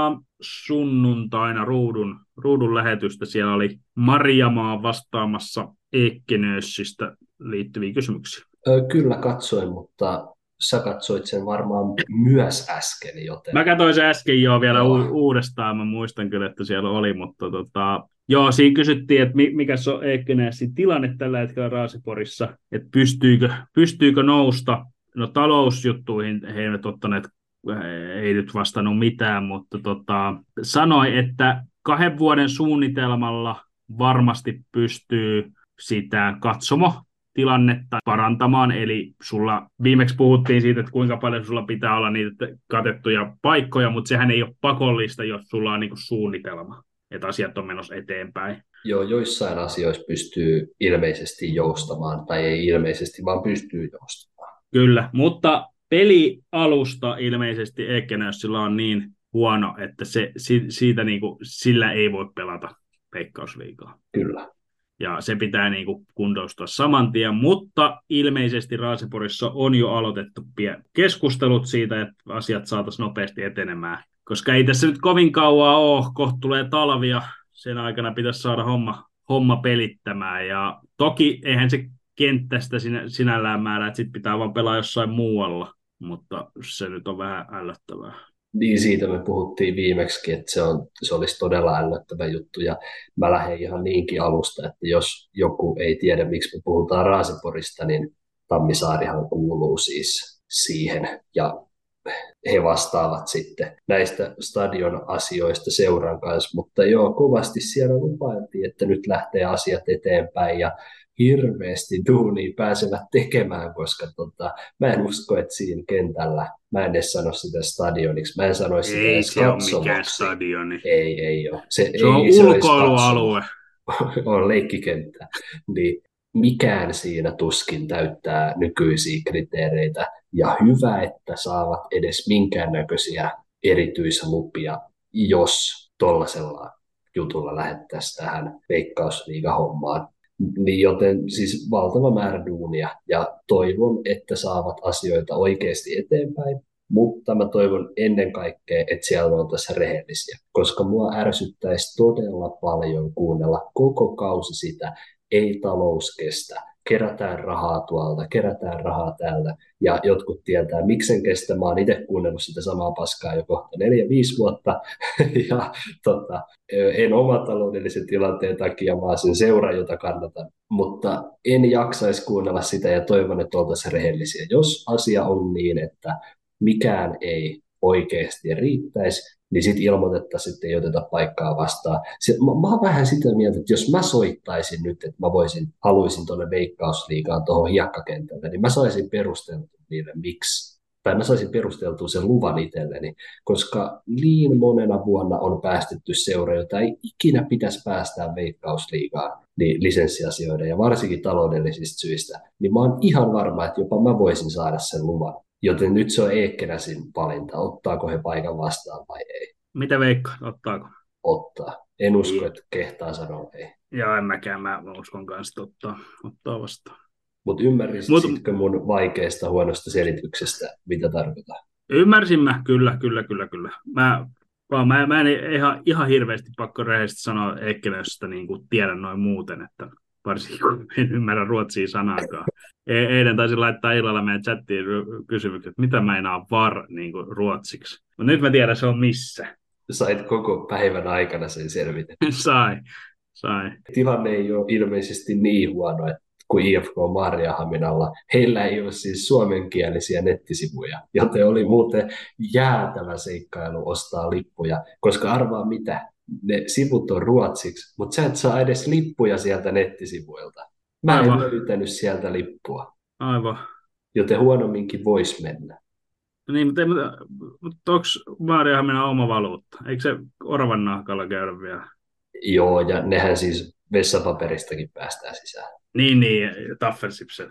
sunnuntaina ruudun lähetystä? Siellä oli Marjamaa vastaamassa Ekenössistä liittyviä kysymyksiä. Kyllä katsoin, mutta sä katsoit sen varmaan myös äsken, joten... Mä katsoin sen äsken vielä uudestaan, mä muistan kyllä, että siellä oli, mutta joo, siinä kysyttiin, että mikä se on Ekenäsin tilanne tällä hetkellä Raaseporissa, että pystyykö nousta. No talousjuttuihin he eivät ottaneet, ei nyt vastannut mitään, mutta sanoi, että 2 vuoden suunnitelmalla varmasti pystyy sitä tilannetta parantamaan, eli sulla viimeksi puhuttiin siitä, että kuinka paljon sulla pitää olla niitä katettuja paikkoja, mutta sehän ei ole pakollista, jos sulla on niinku suunnitelma, että asiat on menossa eteenpäin. Joo, joissain asioissa pystyy ilmeisesti joustamaan, tai ei ilmeisesti, vaan pystyy joustamaan. Kyllä, mutta pelialusta ilmeisesti Ekenössillä on niin huono, että siitä niinku, sillä ei voi pelata Veikkausliigaa. Kyllä. Ja se pitää niinku kuntoistua saman tien, mutta ilmeisesti Raaseporissa on jo aloitettu keskustelut siitä, että asiat saataisiin nopeasti etenemään. Koska ei tässä nyt kovin kauaa ole, kohta tulee talvia, sen aikana pitäisi saada homma pelittämään. Ja toki eihän se kenttästä sinällään määrä, että sit pitää vaan pelaa jossain muualla, mutta se nyt on vähän ällöttävää. Niin siitä me puhuttiin viimeksi, että se olisi todella ällöttävä juttu, ja mä lähden ihan niinkin alusta, että jos joku ei tiedä, miksi me puhutaan Raaseporista, niin Tammisaarihan kuuluu siis siihen, ja he vastaavat sitten näistä stadion asioista seuran kanssa, mutta joo, kovasti siellä lupailtiin, että nyt lähtee asiat eteenpäin, ja hirveästi duunia pääsevät tekemään, koska mä en usko, että siinä kentällä, mä en edes sano sitä stadioniksi, mä en sano sitä edes katsomaksi. Ei se ole mikään stadioni. Ei ole. Se on ulkoilualue. On leikkikenttä. Niin mikään siinä tuskin täyttää nykyisiä kriteereitä, ja hyvä, että saavat edes minkäännäköisiä erityislupia, jos tollaisella jutulla lähettäisiin tähän Veikkausliiga-hommaan. Niin joten siis valtava määrä duunia, ja toivon, että saavat asioita oikeasti eteenpäin, mutta mä toivon ennen kaikkea, että siellä oltaisiin rehellisiä, koska mua ärsyttäisi todella paljon kuunnella koko kausi sitä, ei talous kestä, kerätään rahaa tuolta, kerätään rahaa täältä, ja jotkut tietää, miksen kestä. Mä oon itse kuunnellut sitä samaa paskaa jo kohta 4-5 vuotta, ja en oman taloudellisen tilanteen takia, vaan sen seura, jota kannatan, mutta en jaksaisi kuunnella sitä, ja toivon, että oltaisiin rehellisiä. Jos asia on niin, että mikään ei oikeasti riittäisi, niin sitten ilmoitettaisiin, että ei oteta paikkaa vastaan. Mä oon vähän sitä mieltä, että jos mä soittaisin nyt, että haluaisin tuonne Veikkausliigaan tuohon hiekkakentälle, niin mä saisin perusteltua niille miksi. Tai mä saisin perusteltua sen luvan itselleni, koska niin monena vuonna on päästetty seura, jota ei ikinä pitäisi päästää Veikkausliigaan niin lisenssiasioiden ja varsinkin taloudellisista syistä, niin mä oon ihan varma, että jopa mä voisin saada sen luvan. Joten nyt se on Ekenäsin valinta, ottaako he paikan vastaan vai ei. Mitä veikkaat, ottaako? Ottaa. En usko, että kehtaa sanoa ei. Joo, en mäkään. Mä uskon kanssa, että ottaa vastaan. Mutta ymmärrisitkö mun vaikeasta huonosta selityksestä, mitä tarkoitan? Ymmärsin mä, kyllä. Mä en ihan hirveästi pakko rehellisesti sanoa Eikkenöstä niin kuin tiedän noin muuten, että varsinkin kun en ymmärrä ruotsia sanaakaan. Eilen taisin laittaa illalla meidän chattiin kysymykset, että mitä meinaa var niin kuin ruotsiksi. Mutta nyt mä tiedän, se on missä. Sait koko päivän aikana sen selvitä. Sai. Tilanne ei ole ilmeisesti niin huono, että kuin IFK Maarianhaminalla. Heillä ei ole siis suomenkielisiä nettisivuja, joten oli muuten jäätävä seikkailu ostaa lippuja, koska arvaa mitä, ne sivut on ruotsiksi, mutta sä et saa edes lippuja sieltä nettisivuilta. Mä en löytänyt sieltä lippua. Aivan. Joten huonomminkin voisi mennä. Niin, mutta onko Maarianhamina oma valuutta? Eikö se oravan nahkalla käydä vielä? Joo, ja nehän siis vessapaperistakin päästään sisään. Niin, Taffelsipsen.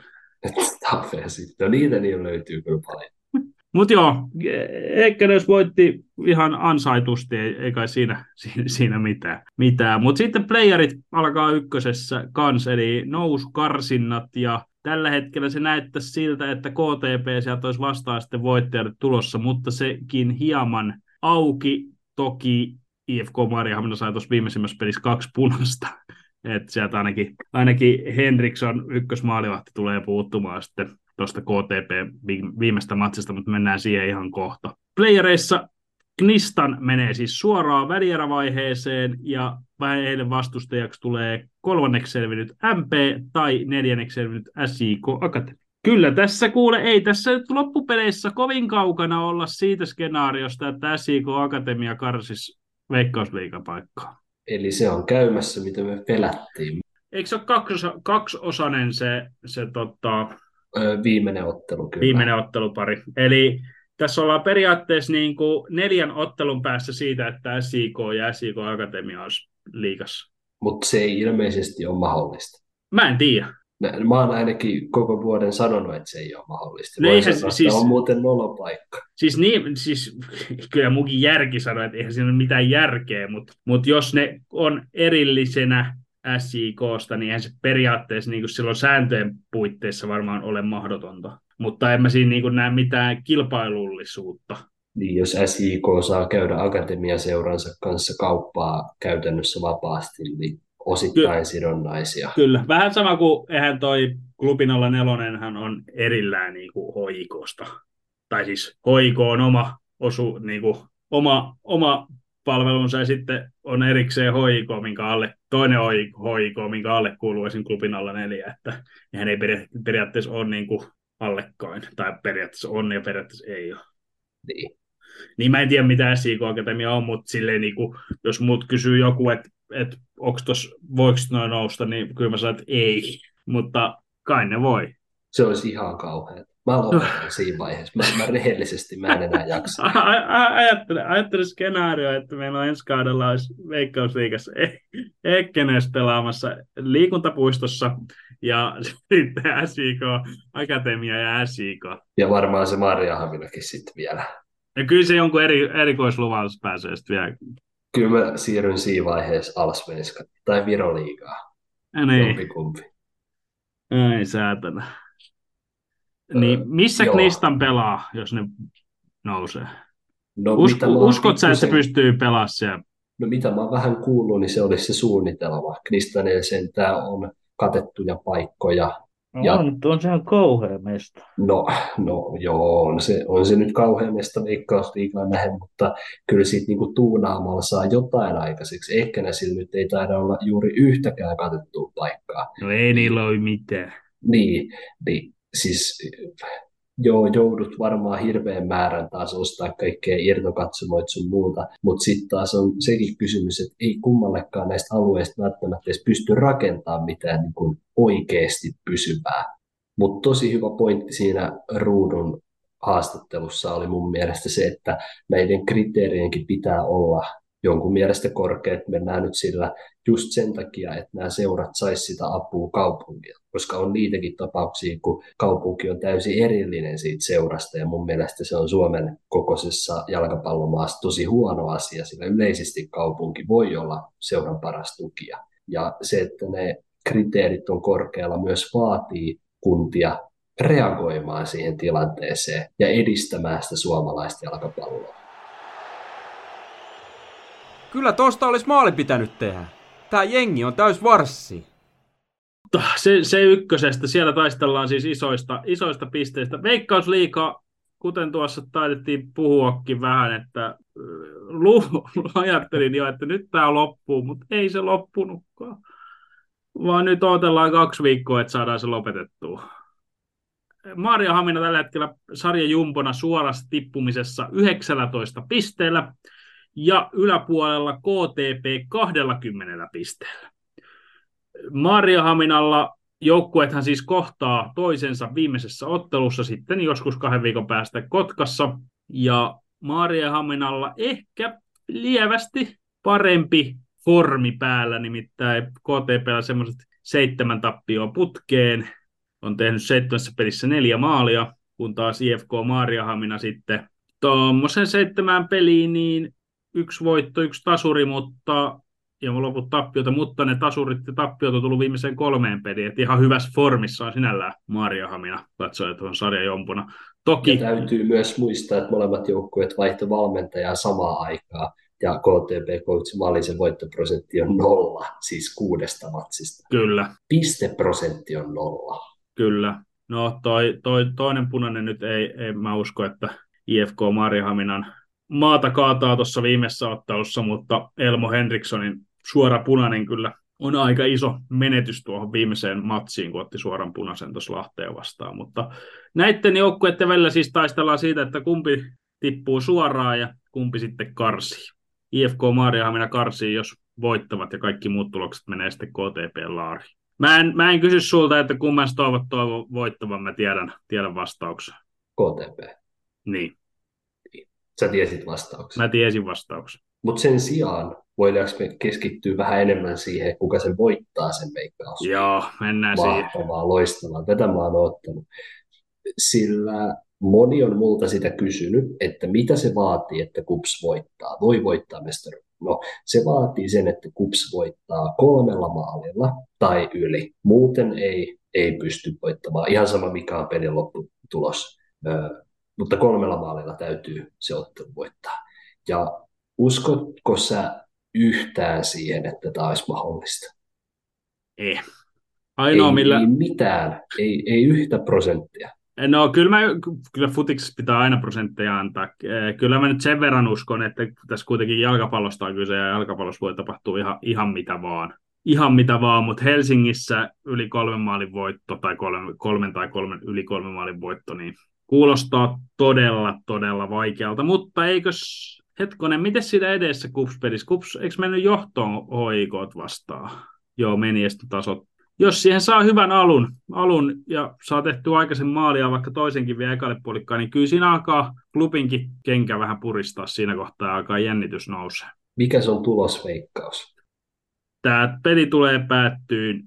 No niitä löytyy kyllä paljon. Mutta joo, Eikkenös voitti ihan ansaitusti, ei kai siinä mitään. Mutta sitten playerit alkaa ykkösessä kans, eli nousukarsinnat, ja tällä hetkellä se näyttäisi siltä, että KTP sieltä olisi vastaan sitten voittajat tulossa, mutta sekin hieman auki. Toki IFK Maarianhamina sai tuossa viimeisimmässä pelissä 2 punaista. Että sieltä ainakin Henriksson ykkösmaalivahti tulee puuttumaan sitten tuosta KTP viimeistä matsista, mutta mennään siihen ihan kohta. Playereissa Knistan menee siis suoraan välierävaiheeseen, ja heille vastustajaksi tulee 3. selvinnyt MP tai 4. selvinnyt SIK Akatemia. Kyllä tässä ei tässä nyt loppupeleissä kovin kaukana olla siitä skenaariosta, että SIK Akatemia karsisi Veikkausliigapaikkaa. Eli se on käymässä, mitä me pelättiin. Eikö se ole kaksiosainen se viimeinen ottelu, kyllä. Viimeinen ottelupari. Eli tässä ollaan periaatteessa niin kuin 4 ottelun päässä siitä, että SIK ja SIK Akatemia olisi liigassa. Mutta se ei ilmeisesti ole mahdollista. Mä en tiedä. Mä oon ainakin koko vuoden sanonut, että se ei ole mahdollista. Siis, on muuten 0 paikka. Siis kyllä munkin järki sanoi, että eihän siinä ole mitään järkeä, mutta jos ne on erillisenä SIK:sta, niin eihän se periaatteessa niin silloin sääntöjen puitteissa varmaan ole mahdotonta. Mutta en mä siinä niin näe mitään kilpailullisuutta. Niin, jos SIK saa käydä akatemiaseuransa kanssa kauppaa käytännössä vapaasti, niin osittain sidonnaisia. Kyllä, vähän sama kuin eihän toi Klubin 04 on erillään niin kuin HIK:sta. Tai siis HIK on oma palvelunsa, ja sitten on erikseen HIK, toinen HIK, minkä alle kuuluu esim. Klubin 04, että nehän ei periaatteessa ole niin kuin allekkain, tai periaatteessa on ja periaatteessa ei ole. Niin mä en tiedä, mitä SIK Akatemia on, mutta silleen, niin kuin, jos muut kysyy joku, että voiko noin nousta, niin kyllä mä sanon, että ei, mutta kai ne voi. Se olisi ihan kauheaa. Mä lopetan siinä vaiheessa. Mä rehellisesti mä en enää jaksa. Ajattele skenaario, että meillä on ensi kaudella olisi Veikkausliigassa Eikkenös pelaamassa liikuntapuistossa ja sitten SIK Akatemia ja SIK. Ja varmaan se Maarianhaminakin sitten vielä. Ja kyllä se jonkun erikoisluvaus pääsee sitten vielä. Kyllä mä siirryn siinä vaiheessa Allsvenskan tai Viroliigaa. Niin. Jompikumpi. Ei säätänä. Niin missä Knistan pelaa, jos ne nousee? No, uskot sä, että se pystyy pelaamaan siellä? No mitä mä oon vähän kuullut, niin se olisi se suunnitelma. Knistanille sentään on katettuja paikkoja. On sehän kauhea mesta. No joo, on se nyt kauhea mesta Veikkausliigaan nähden, mutta kyllä siitä niinku tuunaamalla saa jotain aikaiseksi. Ehkä sillä nyt ei taida olla juuri yhtäkään katettua paikkaa. No ei niillä ole mitään. Niin siis joudut varmaan hirveän määrän taas ostaa kaikkea irtokatsomoita sun muuta, mutta sitten taas on sekin kysymys, että ei kummallekaan näistä alueista välttämättä edes pysty rakentamaan mitään niin kuin oikeasti pysyvää. Mutta tosi hyvä pointti siinä Ruudun haastattelussa oli mun mielestä se, että näiden kriteerienkin pitää olla jonkun mielestä korkeat. Mennään nyt sillä just sen takia, että nämä seurat saisi sitä apua kaupungilta, koska on niitäkin tapauksia, kun kaupunki on täysin erillinen siitä seurasta, ja mun mielestä se on Suomen kokoisessa jalkapallomaassa tosi huono asia, sillä yleisesti kaupunki voi olla seuran paras tukija. Ja se, että ne kriteerit on korkealla, myös vaatii kuntia reagoimaan siihen tilanteeseen ja edistämään sitä suomalaista jalkapalloa. Kyllä tosta olisi maali pitänyt tehdä. Tää jengi on täys varssi. Se ykkösestä, siellä taistellaan siis isoista pisteistä. Veikkausliiga, kuten tuossa taidettiin puhuakin vähän, että ajattelin jo, että nyt tämä loppuu, mutta ei se loppunutkaan. Vaan nyt odotellaan 2 viikkoa, että saadaan se lopetettua. Maariahamina tällä hetkellä sarjajumpona suorassa tippumisessa 19 pisteellä ja yläpuolella KTP 20 pisteellä. Maariahaminalla joukkueethan siis kohtaa toisensa viimeisessä ottelussa sitten joskus 2 viikon päästä Kotkassa. Ja Maariahaminalla ehkä lievästi parempi formi päällä, nimittäin KTP:llä semmoiset 7 tappioa putkeen. On tehnyt 7 pelissä 4 maalia, kun taas IFK Maariahamina sitten tuommoisen 7 peliin, niin 1 voitto, 1 tasuri, ja loput tappiota, mutta ne tasurit ja tappiot on tullut viimeiseen 3 peliin, että ihan hyvässä formissa on sinällään Maariahamina, katsoo, että on sarjajompuna. Toki... Ja täytyy myös muistaa, että molemmat joukkueet vaihto valmentajaa samaan aikaan, ja KTP Coach Malisen voittoprosentti on 0, siis 6 matsista. Kyllä. Pisteprosentti on 0. Kyllä. No toinen punainen nyt ei mä usko, että IFK Maariahaminan maata kaataa tuossa viimeisessä ottelussa, mutta Elmo Henrikssonin suora punainen kyllä on aika iso menetys tuohon viimeiseen matsiin, kun otti suoran punaisen tuossa Lahteen vastaan. Mutta näiden joukkueiden välillä siis taistellaan siitä, että kumpi tippuu suoraan ja kumpi sitten karsii. IFK Maariahamina karsii, jos voittavat ja kaikki muut tulokset menee sitten KTP-laariin. Mä en kysy sulta, että kumman toivot voittavan, mä tiedän vastauksen. KTP. Niin. Sä tiesit vastauksen. Mä tiesin vastauksen. Mutta sen sijaan voidaanko me keskittyä vähän enemmän siihen, kuka sen voittaa sen veikkaus? Joo, mennään siihen. Mahtavaa, loistavaa. Tätä mä oon ottanut. Sillä moni on multa sitä kysynyt, että mitä se vaatii, että KuPS voittaa. Voi voittaa mestaruuden. No, se vaatii sen, että KuPS voittaa 3 maalilla tai yli. Muuten ei pysty voittamaan. Ihan sama, mikä on pelin lopputulos. Mutta 3 maalilla täytyy se ottelu voittaa. Ja uskotko sä yhtään siihen, että tämä olisi mahdollista? Ei. Ainoa millä... Ei mitään, ei yhtä prosenttia. No kyllä futiksessa pitää aina prosentteja antaa. Kyllä mä nyt sen verran uskon, että tässä kuitenkin jalkapallosta on kyse ja jalkapallossa voi tapahtua ihan mitä vaan. Ihan mitä vaan, mutta Helsingissä yli 3 maalin voitto tai 3 yli 3 maalin voitto, niin kuulostaa todella vaikealta. Mutta eikös, hetkonen, miten siinä edessä KuPS-pelissä? KuPS, eikö mennyt johtoon HIK:t vastaan? Joo, meni ja sitten tasot. Jos siihen saa hyvän alun ja saa tehtyä aikaisen maalia vaikka toisenkin vielä ekalle puolikkaan, niin kyllä siinä alkaa klubinkin kenkä vähän puristaa siinä kohtaa ja alkaa jännitys nousee. Mikä se on tulosveikkaus? Tämä peli tulee päättyyn,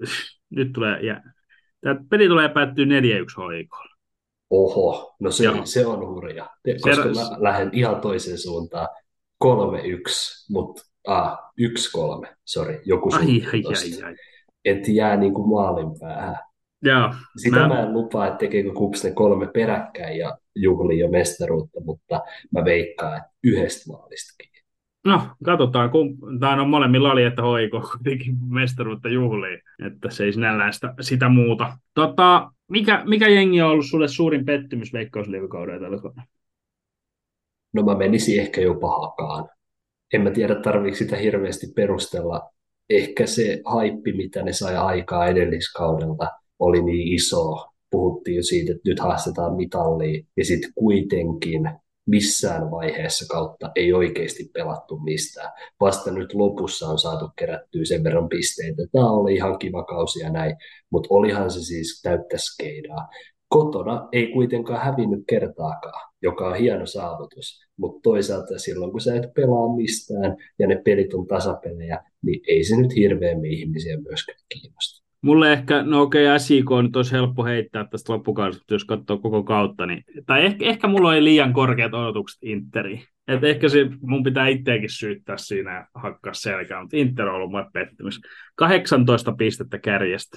tämä peli tulee päättyyn 4-1 HIK:lle. Oho, no se on hurja, koska mä lähden ihan toiseen suuntaan. 3-1, mutta 1-3, sori, joku suuntaan tosta. Et jää niin kuin maalin päähän. Joo, Sitä mä en lupaa, että tekeekö KuPS ne 3 peräkkäin ja juhlii jo mestaruutta, mutta mä veikkaan, että 1 maalistakin. No, katsotaan. Tämä on molemmilla oli, että HIK kuitenkin mestaruutta juhlii, että se ei sinällään sitä muuta. Mikä jengi on ollut sulle suurin pettymys Veikkausliigakaudella tällä kaudella? No mä menisin ehkä jopa Hakaan. En mä tiedä, tarviiko sitä hirveästi perustella. Ehkä se haippi, mitä ne sai aikaa edelliskaudelta, oli niin iso. Puhuttiin jo siitä, että nyt haastetaan mitalliin, ja sitten kuitenkin missään vaiheessa kautta ei oikeasti pelattu mistään. Vasta nyt lopussa on saatu kerättyä sen verran pisteitä. Tämä oli ihan kiva kausi ja näin, mutta olihan se siis täyttä skeidaa. Kotona ei kuitenkaan hävinnyt kertaakaan, joka on hieno saavutus, mutta toisaalta silloin kun sä et pelaa mistään ja ne pelit on tasapelejä, niin ei se nyt hirveämmin ihmisiä myöskään kiinnosta. Mulle ehkä, no okei, SIK on nyt olisi helppo heittää tästä loppukaudesta, jos katsoo koko kautta, niin, tai ehkä mulla oli liian korkeat odotukset Interiin. Että ehkä mun pitää itseäkin syyttää siinä ja hakkaa selkää, mutta Inter on ollut mulle pettymys. 18 pistettä kärjestä.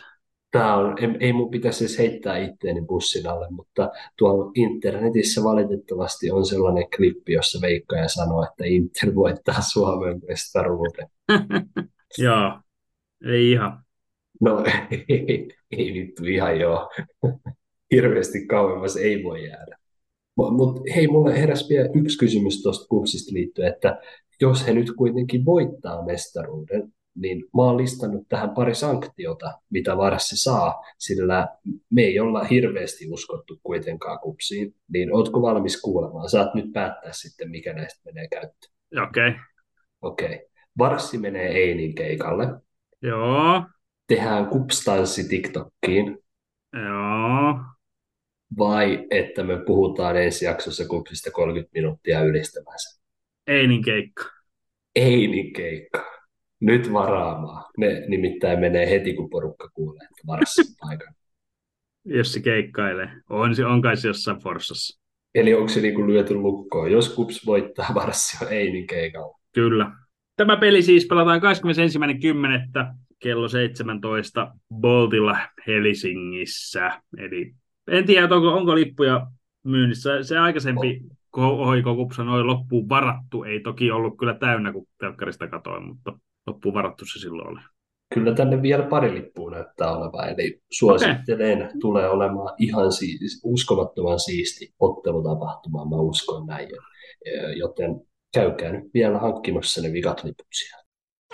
Ei mun pitäisi edes heittää itteeni bussin alle, mutta tuolla internetissä valitettavasti on sellainen klippi, jossa Veikkaja sanoo, että Inter voittaa Suomen mestaruuden. Joo, ei ihan. No ei vittu ihan joo. Hirveästi kauemmas ei voi jäädä. Mutta hei, mulle heräsi vielä yksi kysymys tuosta kupsista liittyen, että jos he nyt kuitenkin voittaa mestaruuden, niin mä oon listannut tähän pari sanktiota, mitä Varssi saa, sillä me ei olla hirveästi uskottu kuitenkaan kupsiin, niin ootko valmis kuulemaan? Saat nyt päättää sitten, mikä näistä menee käyttöön. Okei. Okei. Varssi menee Einin keikalle. Joo. Tehdään kupstanssi TikTokkiin. Joo. Vai että me puhutaan ensi jaksossa kupsista 30 minuuttia ylistämänsä? Einin keikka. Einin keikka. Nyt varaamaan. Ne nimittäin menee heti, kun porukka kuulee, että Varssin paikan. Jos se keikkailee. On kai se jossain Forssassa. Eli onko se niin kuin lyöty lukkoon? Jos Kups voittaa, Varssi on Einin keikalla. Kyllä. Tämä peli siis pelataan 21.10. kello 17 Boltilla Helsingissä. Eli en tiedä, onko lippuja myynnissä. Se aikaisempi Hoiko Kups on loppuun varattu. Ei toki ollut kyllä täynnä, kun telkkarista katoin, mutta loppuun varattu se silloin oli. Kyllä tänne vielä pari lippua näyttää olevan, eli suosittelen, tulee olemaan ihan uskomattoman siisti ottelutapahtuma, mä uskon näin, joten käykää nyt vielä hankkimassa ne vikat liput siellä.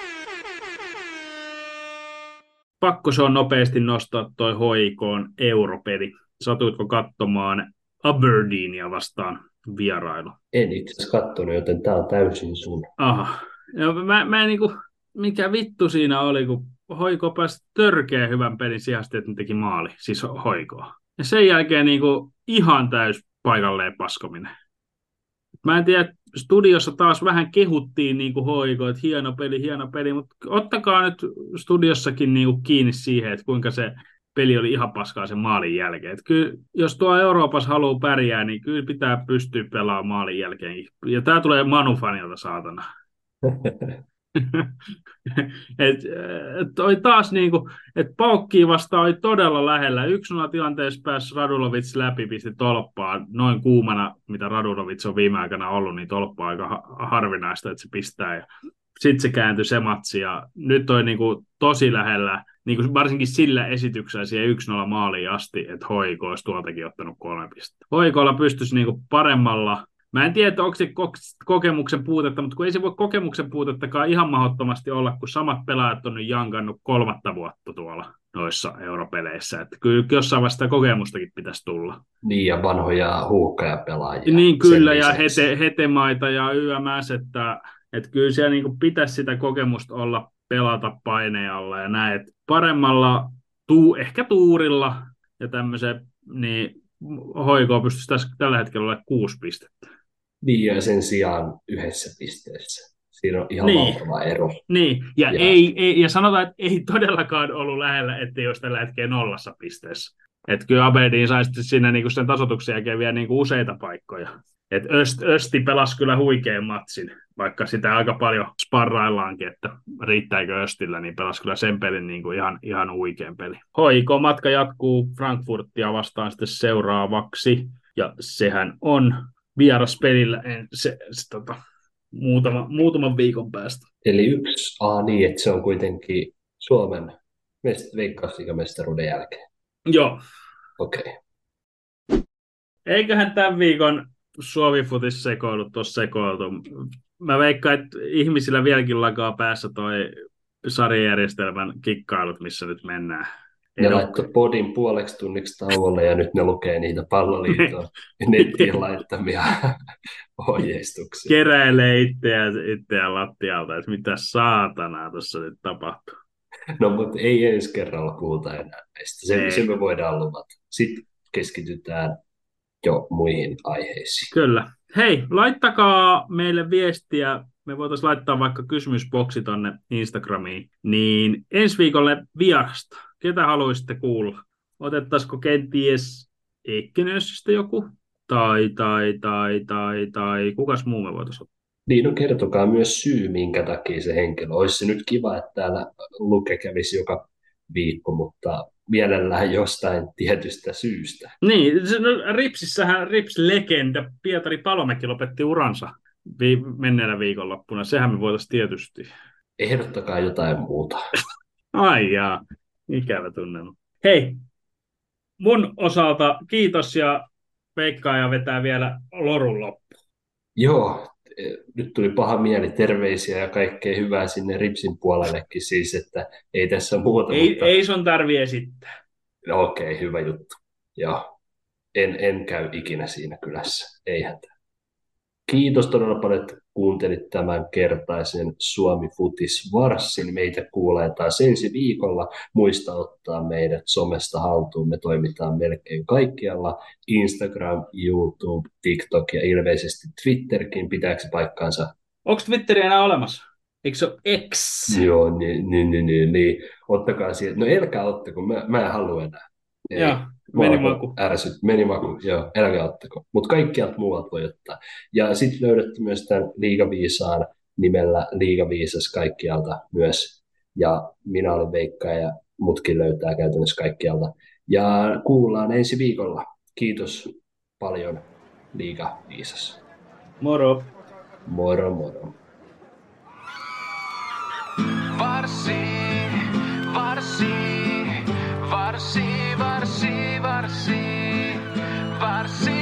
Pakko se on nopeasti nostaa toi HIK:n europeli. Satuitko katsomaan Aberdeenia vastaan vierailu? En itse asiassa katsonut, joten tää on täysin sun. Aha. No, mä en niinku, mikä vittu siinä oli, kun Hoiko pääsi törkeä hyvän pelin sijasta, että ne teki maali, siis Hoikoa. Ja sen jälkeen niinku ihan täys paikalleen paskominen. Mä en tiedä, studiossa taas vähän kehuttiin niinku Hoiko, että hieno peli, mutta ottakaa nyt studiossakin niinku kiinni siihen, että kuinka se peli oli ihan paskaa sen maalin jälkeen. Et kyllä, jos tuo Euroopassa haluaa pärjää, niin kyllä pitää pystyä pelaamaan maalin jälkeen. Ja tää tulee Manu-fanilta, saatana. Toi taas niinku, että Paukkii vastaan oli todella lähellä. 1-0 tilanteessa pääsi Radulovic läpi, pisti tolppaa noin kuumana, mitä Radulovic on viime aikana ollut, niin tolppaa aika harvinaista, että se pistää. Ja sitten se kääntyi se matsi, ja nyt on niinku tosi lähellä, niinku varsinkin sillä esityksellä siihen 1-0 maaliin asti, että Hoiko olisi tuoltakin ottanut 3 pistettä. Hoikolla pystyisi niinku paremmalla. Mä en tiedä, onko se kokemuksen puutetta, mutta kun ei se voi kokemuksen puutettakaan ihan mahdottomasti olla, kun samat pelaajat on nyt jankannut 3 vuotta tuolla noissa europeleissä. Että kyllä jossain vasta kokemustakin pitäisi tulla. Niin, ja vanhoja huuhkajapelaajia. Niin kyllä, ja hetemaita ja YMS, että kyllä siellä niin pitäisi sitä kokemusta olla pelata paineen alla ja näin. Että paremmalla, ehkä tuurilla ja tämmöisen, niin Hoiko pystyisi tällä hetkellä olemaan 6 pistettä. Niin, ja sen sijaan 1 pisteessä. Siinä on ihan valtava ero. Niin, ja sanotaan, että ei todellakaan ollut lähellä, ettei olisi tällä hetkellä 0 pisteessä. Että kyllä Aberdeen sai siinä niinku sen tasoituksen jälkeen vielä niinku useita paikkoja. Et Östi pelasi kyllä huikean matsin, vaikka sitä aika paljon sparraillaankin, että riittääkö Östillä, niin pelasi kyllä sen pelin niinku ihan huikean peli. Hoiko matka jatkuu Frankfurtia vastaan sitten seuraavaksi, ja sehän on vieraspelillä muutaman viikon päästä. Eli niin, että se on kuitenkin Suomen veikkausliigamestaruuden jälkeen. Joo. Okei. Okay. Eiköhän tämän viikon Suomi-futis sekoiltu. Mä veikkaan, että ihmisillä vieläkin lakaa päässä toi sarjajärjestelmän kikkailut, missä nyt mennään. Ne laittoi podin puoleksi tunniksi tauolle ja nyt ne lukee niitä Palloliiton nettiin laittamia ohjeistuksia. Keräilee itseään lattialta, että mitä saatanaa tuossa nyt tapahtuu. No, mutta ei ensi kerralla puhuta enää näistä. Se me voidaan luvata. Sitten keskitytään jo muihin aiheisiin. Kyllä. Hei, laittakaa meille viestiä. Me voitaisiin laittaa vaikka kysymysboksi tonne Instagramiin. Niin ensi viikolle vierasta. Ketä haluaisitte kuulla? Otettaisiko kenties Eikkinössistä joku? Tai kukas muu me voitaisiin ottaa? Niin, no kertokaa myös syy, minkä takia se henkilö. Olisi se nyt kiva, että täällä Luke kävisi joka viikko, mutta mielellään jostain tietystä syystä. Niin, Ripsissähän Rips-legenda Pietari Palomäki lopetti uransa menneenä viikonloppuna. Sehän me voitaisiin tietysti. Ehdottakaa jotain muuta. Ai jaa, ikävä tunnelma. Hei, mun osalta kiitos ja veikkaaja vetää vielä lorun loppuun. Joo, nyt tuli paha mieli, terveisiä ja kaikkea hyvää sinne Ripsin puolellekin siis, että ei tässä muuta. Ei sun tarvi esittää. No, okei, hyvä juttu. Joo, en käy ikinä siinä kylässä, ei hätää. Kiitos todella paljon, että kuuntelit tämän kertaisen Suomi Futis varssin. Meitä kuulee taas ensi viikolla. Muista ottaa meidät somesta haltuun. Me toimitaan melkein kaikkialla. Instagram, YouTube, TikTok ja ilmeisesti Twitterkin. Pitääkö se paikkaansa? Onko Twitteri enää olemassa? Eikö se ole X? Joo, niin. Ottakaa siihen. No älkää ottako, mä en halua enää. Joo, menimaku. Menimaku, joo, älkää ottako. Mutta kaikkialta muualta voi ottaa. Ja sitten löydätte myös tämän Liigaviisaan nimellä Liigaviisas kaikkialta myös. Ja minä olen Veikka ja mutkin löytää käytännössä kaikkialta. Ja kuullaan ensi viikolla. Kiitos paljon Liigaviisas. Moro. Moro, moro. Varsi, varsi, varsi, varsi, varsi, varsi.